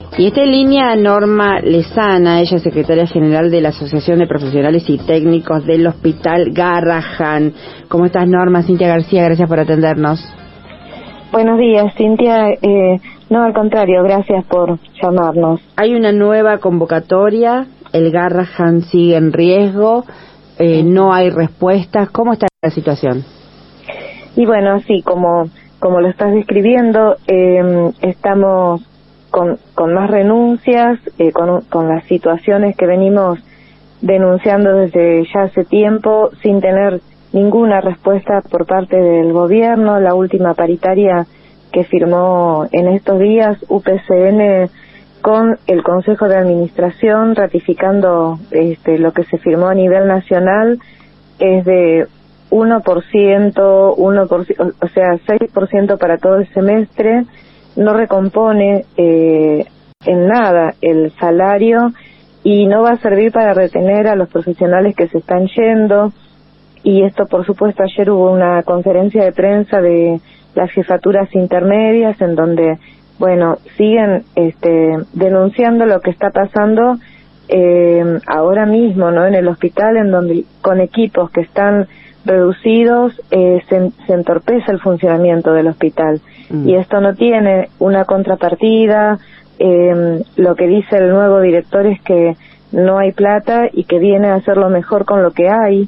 Y esta línea Norma Lezana, ella es secretaria general de la Asociación de Profesionales y Técnicos del Hospital Garrahan. ¿Cómo estás, Norma? Cintia García, gracias por atendernos. Buenos días, Cintia. No, al contrario, gracias por llamarnos. Hay una nueva convocatoria, el Garrahan sigue en riesgo, no hay respuestas. ¿Cómo está la situación? Y bueno, así como lo estás describiendo, estamos con más renuncias, con las situaciones que venimos denunciando desde ya hace tiempo, sin tener ninguna respuesta por parte del gobierno. La última paritaria que firmó en estos días UPCN con el Consejo de Administración, ratificando lo que se firmó a nivel nacional, es de 1%, o sea, 6% para todo el semestre. No recompone en nada el salario y no va a servir para retener a los profesionales que se están yendo. Y esto, por supuesto, ayer hubo una conferencia de prensa de las jefaturas intermedias en donde, bueno, siguen denunciando lo que está pasando ahora mismo, ¿no? En el hospital, en donde con equipos que están reducidos se entorpece el funcionamiento del hospital. Y esto no tiene una contrapartida. Lo que dice el nuevo director es que no hay plata y que viene a hacerlo mejor con lo que hay.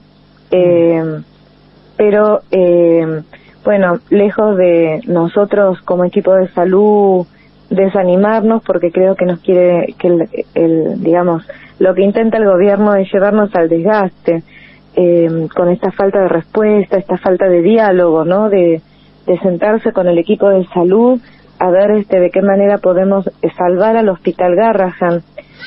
Pero bueno, lejos de nosotros como equipo de salud desanimarnos, porque creo que nos quiere que digamos, lo que intenta el gobierno es llevarnos al desgaste, con esta falta de respuesta, esta falta de diálogo, ¿no? De sentarse con el equipo de salud a ver de qué manera podemos salvar al Hospital Garrahan.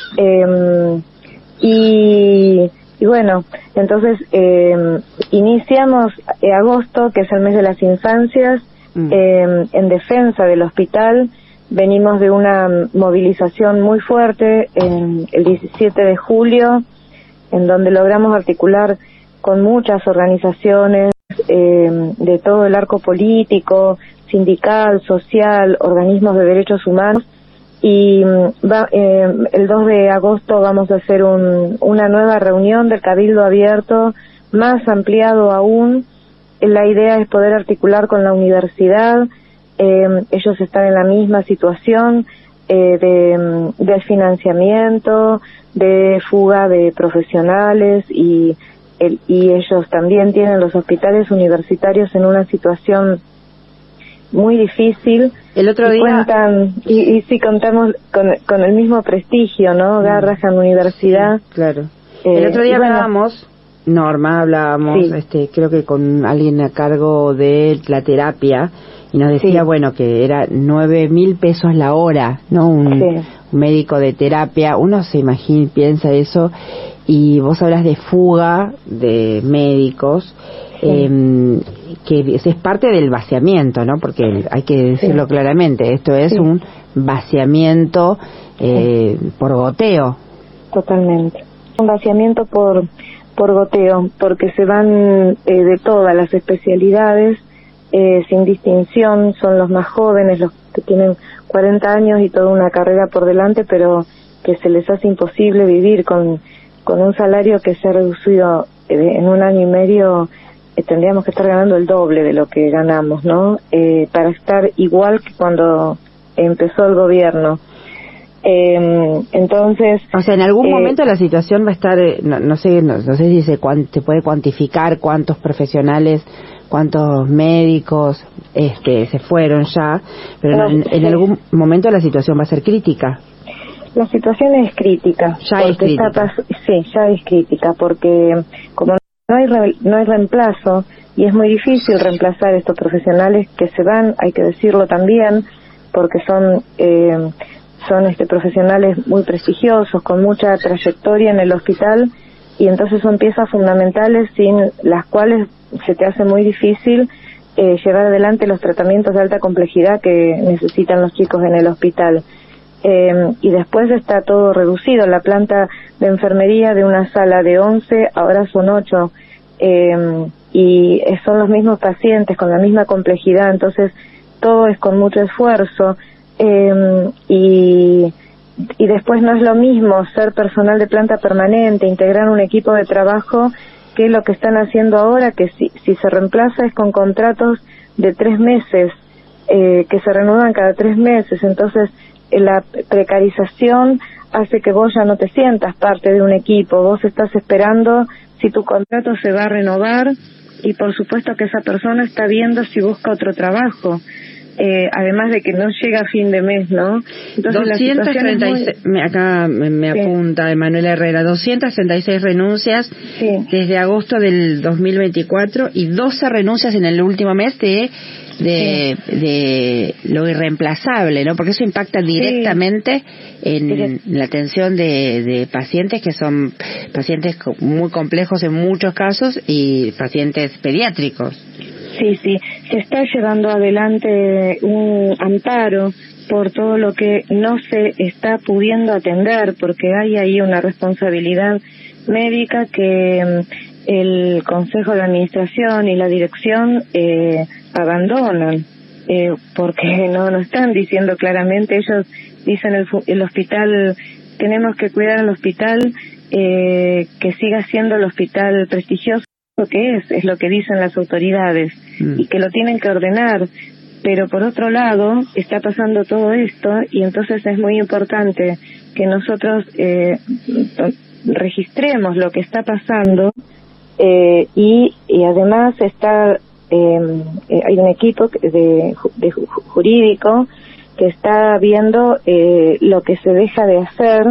Y bueno, entonces iniciamos agosto, que es el mes de las infancias, en defensa del hospital. Venimos de una movilización muy fuerte el 17 de julio, en donde logramos articular con muchas organizaciones de todo el arco político, sindical, social, organismos de derechos humanos. Y el 2 de agosto vamos a hacer una nueva reunión del Cabildo Abierto, más ampliado aún. La idea es poder articular con la universidad. Ellos están en la misma situación de financiamiento, de fuga de profesionales, y ellos también tienen los hospitales universitarios en una situación muy difícil. El otro día cuentan, y sí contamos con el mismo prestigio, ¿no? Garrahan Universidad. Sí, claro. El otro día hablábamos, Norma, sí, creo que con alguien a cargo de la terapia, y nos decía, sí, bueno, que era 9.000 pesos la hora, ¿no? Un médico de terapia. Uno se imagina, piensa eso, y vos hablas de fuga de médicos, que es parte del vaciamiento, ¿no? Porque hay que decirlo claramente, esto es un vaciamiento por goteo. Totalmente. Un vaciamiento por goteo, porque se van de todas las especialidades, sin distinción. Son los más jóvenes, los que tienen 40 años y toda una carrera por delante, pero que se les hace imposible vivir con un salario que se ha reducido en un año y medio. Tendríamos que estar ganando el doble de lo que ganamos, ¿no? Para estar igual que cuando empezó el gobierno. Entonces, o sea, en algún momento la situación va a estar, no sé si se puede cuantificar cuántos profesionales, cuántos médicos se fueron ya, pero en algún momento la situación va a ser crítica. La situación es crítica. Ya es crítica. Ya es crítica, porque como no hay reemplazo, y es muy difícil reemplazar a estos profesionales que se van, hay que decirlo también, porque son profesionales muy prestigiosos, con mucha trayectoria en el hospital, y entonces son piezas fundamentales sin las cuales se te hace muy difícil llevar adelante los tratamientos de alta complejidad que necesitan los chicos en el hospital. Y después está todo reducido. La planta de enfermería de una sala de 11 ahora son 8, y son los mismos pacientes con la misma complejidad, entonces todo es con mucho esfuerzo. Y y después no es lo mismo ser personal de planta permanente, integrar un equipo de trabajo, que es lo que están haciendo ahora, que si se reemplaza es con contratos de 3 meses, que se reanudan cada 3 meses. Entonces la precarización hace que vos ya no te sientas parte de un equipo, vos estás esperando si tu contrato se va a renovar, y por supuesto que esa persona está viendo si busca otro trabajo. Además de que no llega a fin de mes, ¿no? Entonces 236, acá me apunta Emanuela Herrera, 236 renuncias desde agosto del 2024 y 12 renuncias en el último mes de lo irreemplazable, ¿no? Porque eso impacta directamente en la atención de pacientes que son pacientes muy complejos en muchos casos y pacientes pediátricos. Sí, se está llevando adelante un amparo por todo lo que no se está pudiendo atender, porque hay ahí una responsabilidad médica que el Consejo de Administración y la dirección abandonan, porque no están diciendo claramente. Ellos dicen el hospital, tenemos que cuidar al hospital, que siga siendo el hospital prestigioso que es lo que dicen las autoridades, y que lo tienen que ordenar. Pero por otro lado está pasando todo esto, y entonces es muy importante que nosotros registremos lo que está pasando, y además está hay un equipo de jurídico que está viendo lo que se deja de hacer,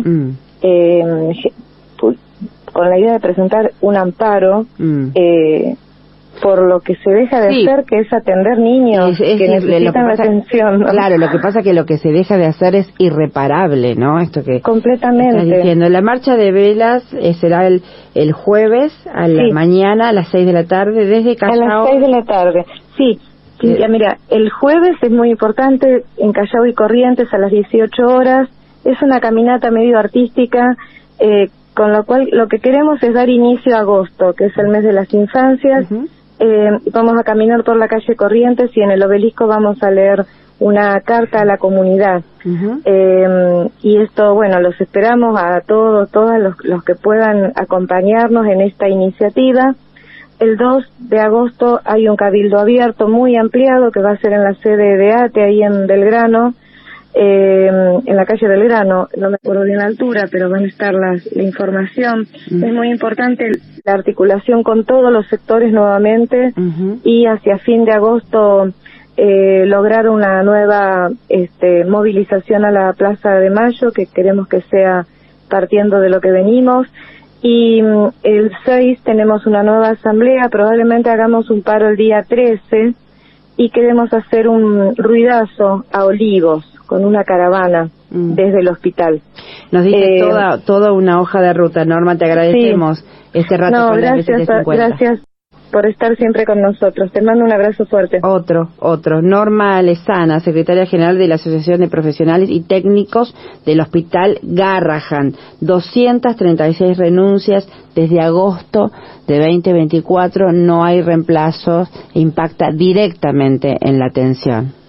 con la idea de presentar un amparo por lo que se deja de hacer, que es atender niños que necesitan la atención, ¿no? Claro, lo que pasa es que lo que se deja de hacer es irreparable, ¿no? Esto que completamente estás diciendo. La marcha de velas será el jueves a la mañana, a las 6 de la tarde, desde Callao. A las 6 de la tarde, sí. Ya mira, el jueves es muy importante en Callao y Corrientes a las 18 horas. Es una caminata medio artística, con lo cual lo que queremos es dar inicio a agosto, que es el mes de las infancias. Vamos a caminar por la calle Corrientes y en el obelisco vamos a leer una carta a la comunidad. Y esto, bueno, los esperamos a todos los que puedan acompañarnos en esta iniciativa. El 2 de agosto hay un cabildo abierto muy ampliado que va a ser en la sede de ATE, ahí en Belgrano, en la calle Belgrano, no me acuerdo bien la altura, pero van a estar la información. Es muy importante la articulación con todos los sectores nuevamente, y hacia fin de agosto lograr una nueva movilización a la Plaza de Mayo, que queremos que sea partiendo de lo que venimos. Y el 6 tenemos una nueva asamblea, probablemente hagamos un paro el día 13 y queremos hacer un ruidazo a Olivos con una caravana desde el hospital. Nos dice toda una hoja de ruta. Norma, te agradecemos este rato con la B750. Gracias por estar siempre con nosotros. Te mando un abrazo fuerte. Otro. Norma Lezana, secretaria general de la Asociación de Profesionales y Técnicos del Hospital Garrahan. 236 renuncias desde agosto de 2024. No hay reemplazos. Impacta directamente en la atención.